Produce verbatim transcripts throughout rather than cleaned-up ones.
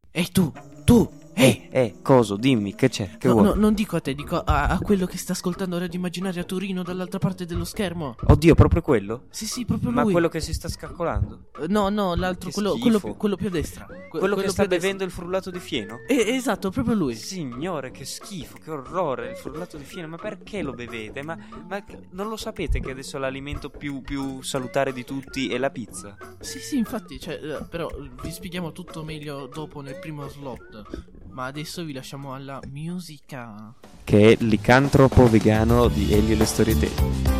Ehi tu, tu, ehi! Eh, eh, coso, dimmi, che c'è? Che No, vuoi? no, non dico a te, dico a, a quello che sta ascoltando Radio Immaginaria a Torino dall'altra parte dello schermo. Oddio, proprio quello? Sì, sì, proprio Ma lui. quello che si sta scaccolando? Eh, No, no, l'altro, Che quello, schifo. quello, più- quello più a destra. Que- Quello, che sta più a destra. bevendo il frullato di fieno? Eh, esatto, proprio lui. Signore, che schifo, che orrore, il frullato di fieno, ma perché lo bevete? Ma, ma non lo sapete che adesso l'alimento più, più salutare di tutti è la pizza? Sì, sì, infatti, cioè, eh, però eh, vi spieghiamo tutto meglio dopo nel primo slot. Ma adesso vi lasciamo alla musica. Che è Licantropo vegano di Elio e le storie tese.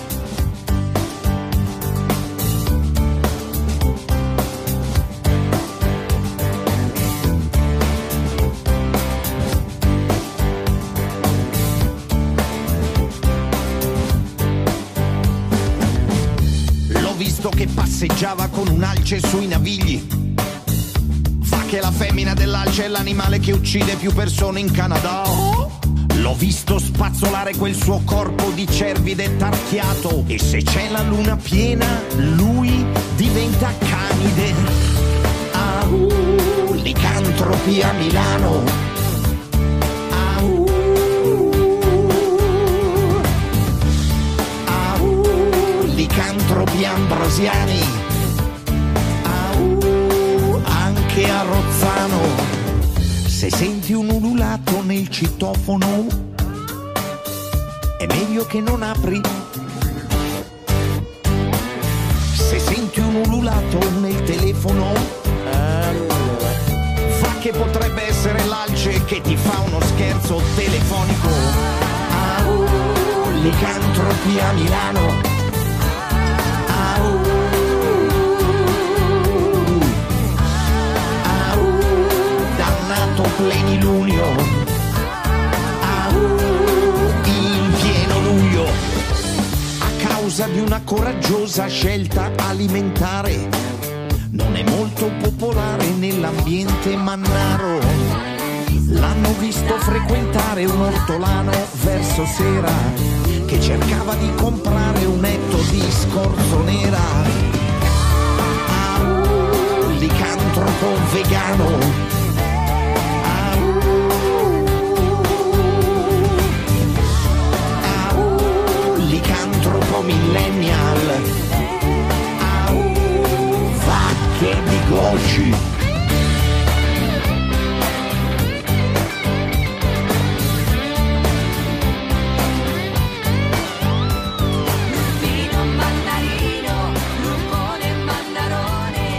L'ho visto che passeggiava con un'alce sui navigli. Fa che la femmina dell'alce è l'animale che uccide più persone in Canada. L'ho visto spazzolare quel suo corpo di cervide tarchiato. E se c'è la luna piena, lui diventa canide. Ah, uh, licantropi a Milano. Ah, uh, ah, uh, licantropi ambrosiani. Ah, uh, anche a Rozzano. Se senti un ululato nel citofono, è meglio che non apri. Se senti un ululato nel telefono, fa che potrebbe essere l'alce che ti fa uno scherzo telefonico. Ah, uh, licantropi a Milano. Ah, uh, plenilunio, ah, uh, in pieno luglio, a causa di una coraggiosa scelta alimentare, non è molto popolare nell'ambiente mannaro. L'hanno visto frequentare un ortolano verso sera, che cercava di comprare un etto di scorzonera. Ah, uh, licantropo vegano. Millennial, au, vacche di goci. Vino mandarino, rumore mandarone.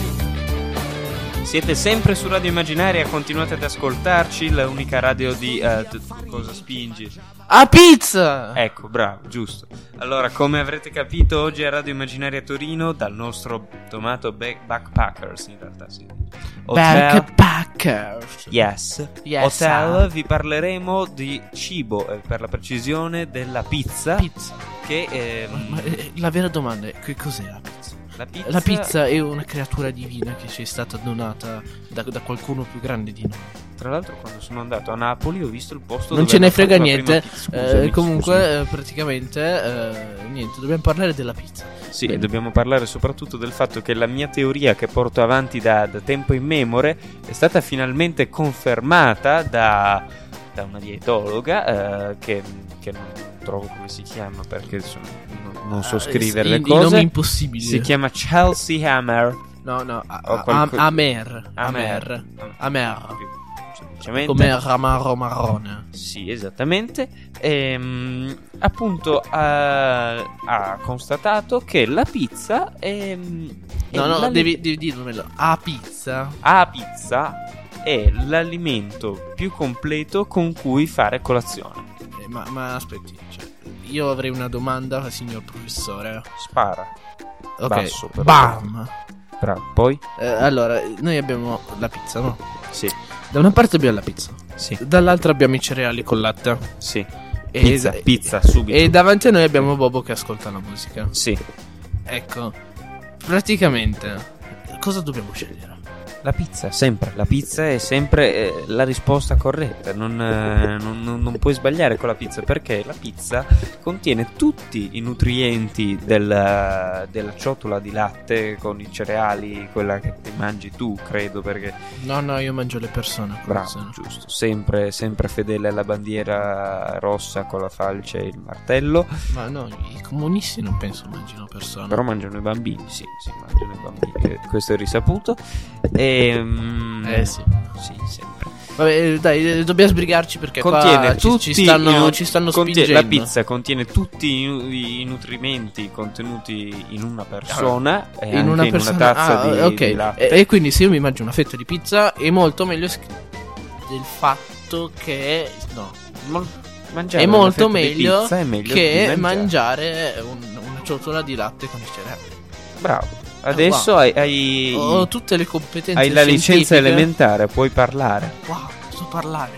Siete sempre su Radio Immaginaria, continuate ad ascoltarci, l'unica radio di... Uh, t- cosa spingi? A pizza! Ecco, bravo, giusto. Allora, come avrete capito, oggi a Radio Immaginaria Torino, dal nostro tomato back- Backpackers, in realtà sì. Backpackers. Yes. Yes, Hotel, sir. vi parleremo di cibo, eh, per la precisione della pizza. Pizza. Che ehm, Ma eh, la vera domanda è: che cos'è la pizza? la pizza... La pizza è una creatura divina che ci è stata donata da, da qualcuno più grande di noi. Tra l'altro, quando sono andato a Napoli ho visto il posto Non dove ce ne hanno frega fatto la niente. prima pizza. Scusami, Eh, comunque, scusami. eh, praticamente, eh, niente, dobbiamo parlare della pizza. Sì, Bene. e dobbiamo parlare soprattutto del fatto che la mia teoria che porto avanti da, da tempo immemore è stata finalmente confermata da, da una dietologa eh, che, che non trovo come si chiama perché sono- non, non so Ah, scrivere i- le i cose. nomi impossibili. Si chiama Chelsea Hammer. No, no, a- O a- qualco- Amer. Amer. Amer. Amer. Semplicemente. Come ramaro marrone. Sì, esattamente. Ehm, appunto ha, ha constatato che la pizza è, è No, no, l'ali- devi, devi dirmelo. A pizza. a pizza è l'alimento più completo con cui fare colazione. Eh, ma, ma aspetti, cioè, io avrei una domanda al signor professore. Spara. Ok, Basso, però. bam. Bravo. Poi? Eh, allora, noi abbiamo la pizza, no? Sì, Da una parte abbiamo la pizza, sì, dall'altra abbiamo i cereali con latte. sì. E, Pizza, pizza, subito. E davanti a noi abbiamo Bobo che ascolta la musica. Sì. Ecco, praticamente, cosa dobbiamo scegliere? La pizza, sempre, la pizza è sempre eh, la risposta corretta, non, eh, non, non, non puoi sbagliare con la pizza, perché la pizza contiene tutti i nutrienti della, della ciotola di latte con i cereali, quella che ti mangi tu, credo, perché... No, no, io mangio le persone. Bravo, cose. giusto, sempre, sempre fedele alla bandiera rossa con la falce e il martello. Ma no, i comunisti non penso mangino persone. Però mangiano i bambini, sì, sì, mangiano i bambini, eh, questo è risaputo. E, mm, Eh sì. sì, sempre. Vabbè, dai, eh, dobbiamo sbrigarci perché Contiene qua ci, tutti ci stanno, i nu- ci stanno contiene- spingendo. La pizza contiene tutti i, nu- i nutrimenti contenuti in una persona e in anche una in persona. una tazza Ah, di, ok. di latte. E, e quindi se io mi mangio una fetta di pizza è molto meglio sc- del fatto che no, Mol- mangiare è una molto fetta di meglio, pizza è meglio che di mangiare un- una ciotola di latte con i cereali. Bravo. Adesso wow. hai, hai, Ho tutte le competenze hai la licenza scientifiche. elementare, puoi parlare. Wow, posso parlare.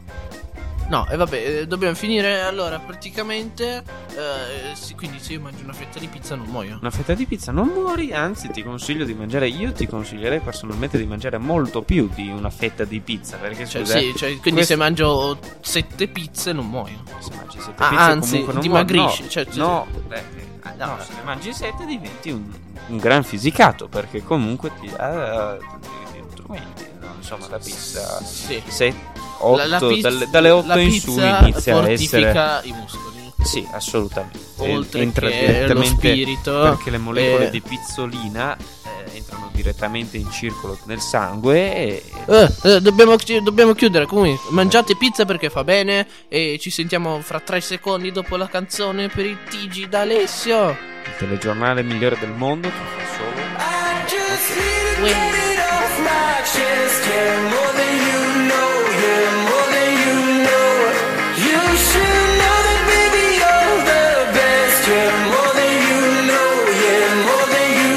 No, e vabbè, eh, dobbiamo finire. Allora, praticamente eh, sì, quindi se io mangio una fetta di pizza non muoio. Una fetta di pizza non muori, anzi ti consiglio di mangiare, io ti consiglierei personalmente di mangiare molto più di una fetta di pizza, perché Cioè, scusa, sì, cioè, quindi questo- se mangio sette pizze non muoio. se mangi sette Ah, pizze anzi, comunque non dimagrisci, muori. cioè, no, cioè- no, eh, no. no, se ne mangi sette diventi un, un gran fisicato, perché comunque ti dà tutti i nutrienti, no? Insomma la pizza Sì. sette, otto, La- la pizza- dalle, dalle otto la in pizza su inizia a fortifica essere... i muscoli. Sì, assolutamente. Oltre Entra che direttamente lo spirito, perché le molecole eh, di pizzolina eh, entrano direttamente in circolo nel sangue e Eh, eh, dobbiamo, chi- dobbiamo chiudere. Comunque, mangiate pizza perché fa bene. E ci sentiamo fra tre secondi dopo la canzone per il T G d'Alessio. il telegiornale migliore del mondo che fa solo I just need to get it off my chest. Yeah, more than you know. Yeah, more than you know. You should know that, baby, you're the best. Yeah, more than you know. Yeah, more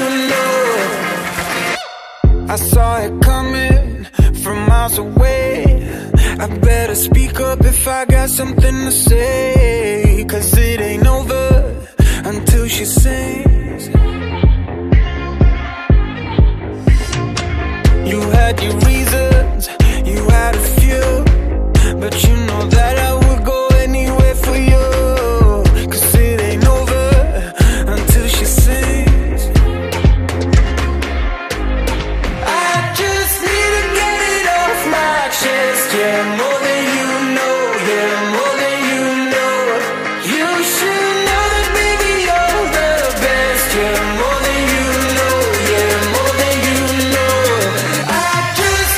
than you know. I saw it coming from miles away. I better speak up if I got something to say. 'Cause it ain't over until she sings. You had your reasons, you had a few, but you know that I would go anywhere for you. 'Cause it ain't over until she sings. I just need to get it off my chest. Yeah, more than you know. Yeah, more than you know. You should know that, baby, you're the best. Yeah, more than you know. Yeah, more than you know. I just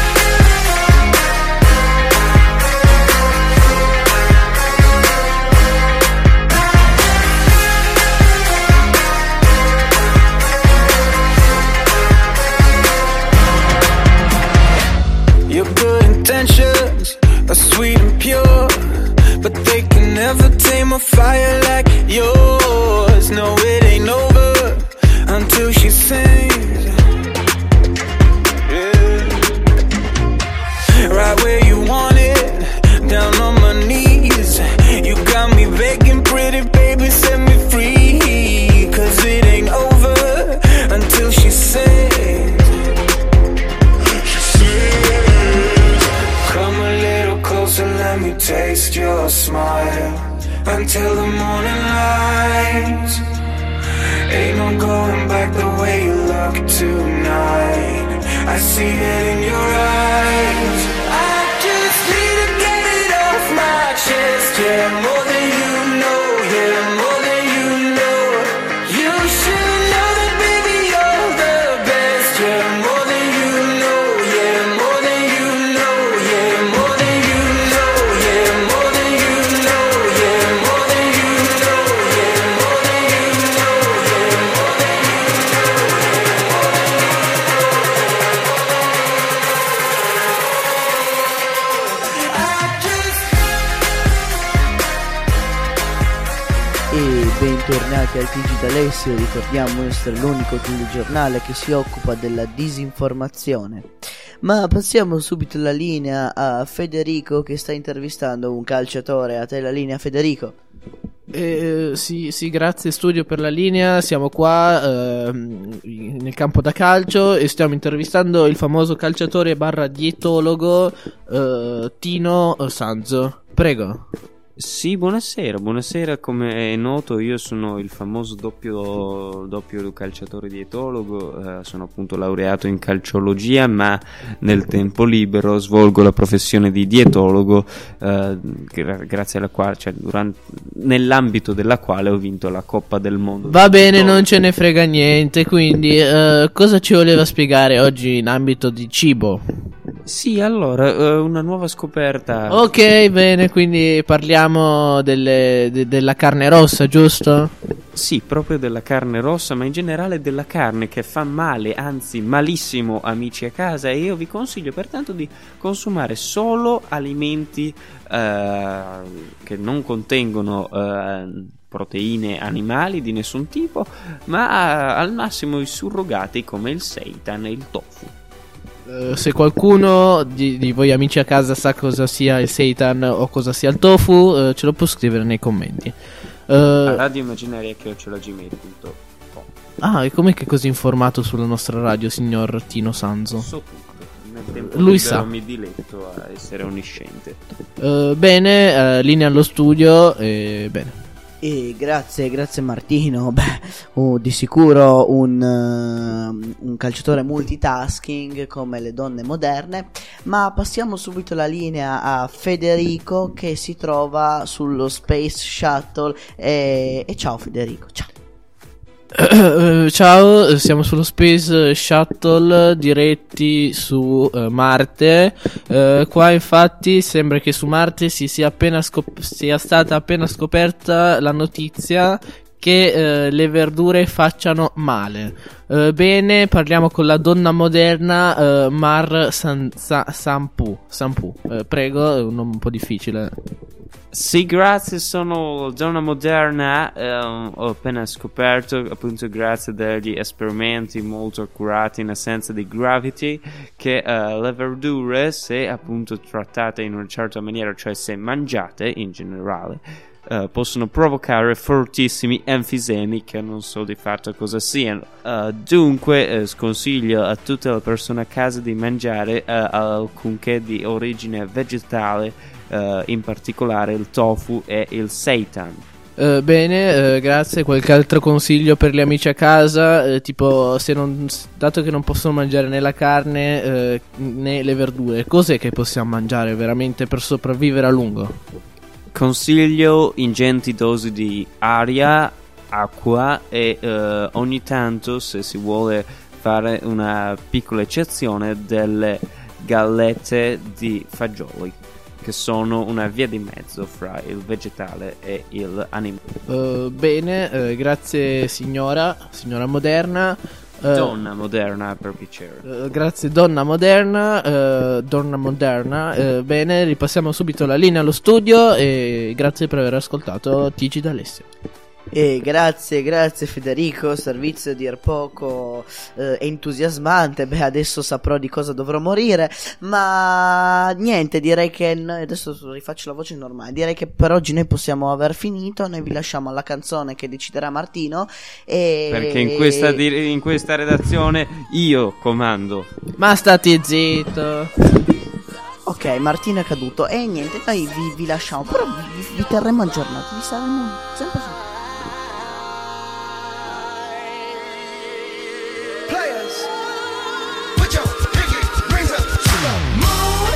Your good intentions are sweet and pure, but they can never tame a fire like yours. No, it ain't over until she sings. Yeah. Right where you want it, down on my knees. You got me begging, pretty baby, set me free. 'Cause it ain't over until she sings. Come a little closer, let me taste your smile. Until the morning light. Ain't no going back the way you look tonight. I see it in your eyes. I just need to get it off my chest. Yeah, more than you know. Yeah, more than you know. You should know that, baby, you're the best. Yeah, more than you know. Yeah, more than you know. Yeah, more than you know. Yeah, more than you know. Yeah, more than you know. Yeah, more than you know. Yeah, more than you know. I just E bentornati al T G d'Alessio, ricordiamo essere l'unico telegiornale che si occupa della disinformazione. Ma passiamo subito la linea a Federico che sta intervistando un calciatore. A te la linea, Federico. Eh, sì, sì, grazie studio per la linea. Siamo qua ehm, nel campo da calcio e stiamo intervistando il famoso calciatore barra dietologo eh, Tino Sanzo. Prego. Sì, buonasera, buonasera, come è noto io sono il famoso doppio, doppio calciatore dietologo, eh, sono appunto laureato in calciologia, ma nel tempo libero svolgo la professione di dietologo, eh, gra- grazie alla quale, cioè durante, nell'ambito della quale ho vinto la Coppa del Mondo. Va bene, non ce ne frega niente, quindi eh, cosa ci voleva spiegare oggi in ambito di cibo? Sì, allora, eh, una nuova scoperta. Ok, bene, quindi parliamo delle, de- della carne rossa, giusto? Sì, proprio della carne rossa, ma in generale della carne che fa male, anzi malissimo, amici a casa, e io vi consiglio pertanto di consumare solo alimenti eh, che non contengono eh, proteine animali di nessun tipo, ma eh, al massimo i surrogati come il seitan e il tofu. Uh, se qualcuno di, di voi amici a casa sa cosa sia il seitan o cosa sia il tofu, uh, ce lo può scrivere nei commenti. Uh, La radio immaginaria chiocciola gmail punto com. Ah, e com'è che è così informato sulla nostra radio, signor Tino Sanzo? So tutto. Nel tempo Lui libero sa. mi diletto a essere onnisciente. Uh, bene, uh, linea allo studio e bene. E grazie, grazie Martino. Beh, oh, di sicuro un, uh, un calciatore multitasking come le donne moderne. Ma passiamo subito la linea a Federico che si trova sullo Space Shuttle. E, e ciao Federico, ciao. Uh, ciao, siamo sullo Space Shuttle diretti su uh, Marte. Uh, qua infatti sembra che su Marte si sia, appena scop- sia stata appena scoperta la notizia che uh, le verdure facciano male. Uh, bene, parliamo con la donna moderna uh, Mar San- Sa- Sampu. Sampu. Uh, prego, è un nome un po' difficile. Sì, grazie, sono donna moderna, ehm, ho appena scoperto, appunto grazie degli esperimenti molto accurati in assenza di gravity, che eh, le verdure, se appunto trattate in una certa maniera, cioè se mangiate in generale, eh, possono provocare fortissimi enfisemi che non so di fatto cosa siano. Uh, dunque eh, sconsiglio a tutte le persone a casa di mangiare eh, alcunché di origine vegetale, Uh, in particolare il tofu e il seitan. Uh, bene, uh, grazie. Qualche altro consiglio per gli amici a casa? Uh, tipo, se non, dato che non possono mangiare né la carne uh, né le verdure, cos'è che possiamo mangiare veramente per sopravvivere a lungo? Consiglio ingenti dosi di aria, acqua e uh, ogni tanto, se si vuole fare una piccola eccezione, delle gallette di fagioli, che sono una via di mezzo fra il vegetale e il animale. Uh, bene, uh, grazie signora, signora moderna. Uh, Donna moderna, per piacere. uh, grazie donna moderna, uh, donna moderna. Uh, bene, ripassiamo subito la linea allo studio e grazie per aver ascoltato T G d'Alessio. E grazie, grazie Federico, servizio a dir poco eh, entusiasmante. Beh, adesso saprò di cosa dovrò morire. Ma niente, direi che noi, adesso rifaccio la voce normale. Direi che per oggi noi possiamo aver finito. Noi vi lasciamo alla canzone che deciderà Martino. E... Perché in questa, di- in questa redazione io comando. Ma state zitto. Ok, Martino è caduto. E niente, noi vi, vi lasciamo. Però vi, vi terremo aggiornati. Vi saremo sempre su. Players, put your pinky rings up to the moon.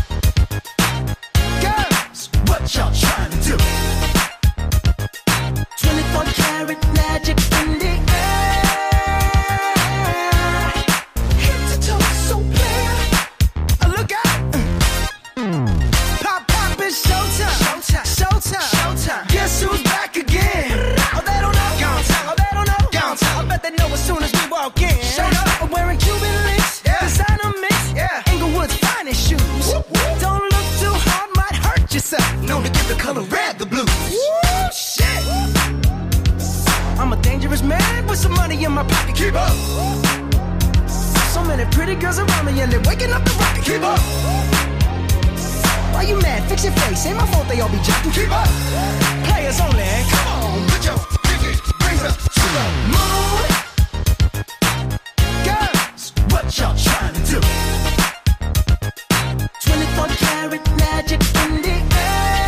Girls, what y'all trying to do? twenty-four karat magic in the air. Head to toe, so clear. Uh, look out. Pop, pop, it's showtime. Showtime. Showtime. Showtime. Guess who's back again? Oh, they don't know. Gone time. Oh, they don't know. Gone time. I bet they know as soon as we walk in. Showed up. I'm wearing Cuban links. Yeah. Designer mix. Yeah. Inglewood's finest shoes. Whoop, whoop. Don't look too hard, might hurt yourself. Known to give the color red the blues. Woo, shit. I'm a dangerous man with some money in my pocket. Keep up. So many pretty girls around me and they're waking up the rocket. Keep up. Why you mad? Fix your face, ain't my fault they all be jacking. Keep up, players only. Come on, put your pinky rings up to the moon. Girls, what y'all trying to do? twenty-four karat magic in the air.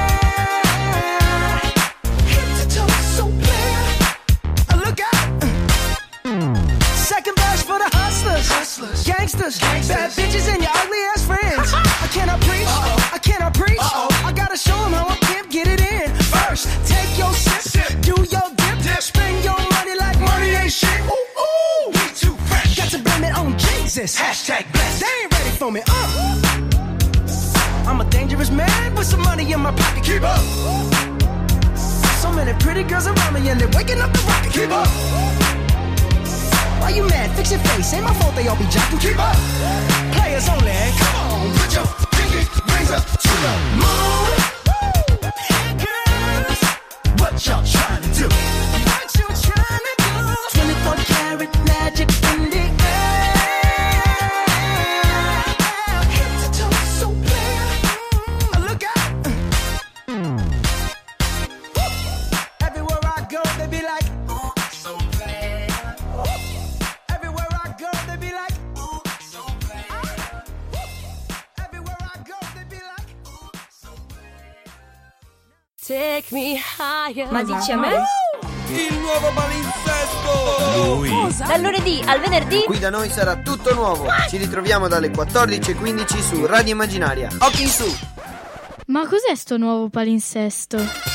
Head to toe, so clear. Look out. Second verse for the hustlers, hustlers. Gangsters, gangsters, bad bitches and your ugly ass friends. I cannot preach, uh-oh. I cannot preach. Uh-oh. I gotta show them how I can get it in. First, take your sip, sip. Do your dip, dip. Spend your money like money ain't shit. Ooh, ooh, we too fresh. Got to blame it on Jesus. Hashtag blessed. They ain't ready for me. Uh. I'm a dangerous man with some money in my pocket. Keep up. So many pretty girls around me and they're waking up the rocket. Keep up. Why you mad? Fix your face. Ain't my fault they all be jocking. Keep up. Players only. Come on, put your pinky rings up to the moon. Girls, what y'all trying to do? What you trying to do? twenty-four karat magic in the air. Head to toe, so clear. Look out. Everywhere I go, they be like, oh, so clear. Everywhere I go, they be like, oh, so clear. Everywhere I go, they be like, oh, so clear. Take me higher. Ma dici a me? Il nuovo palinsesto! Lui! Dal lunedì al venerdì qui da noi sarà tutto nuovo. Ci ritroviamo dalle quattordici e quindici su Radio Immaginaria. Occhi in su! Ma cos'è sto nuovo palinsesto?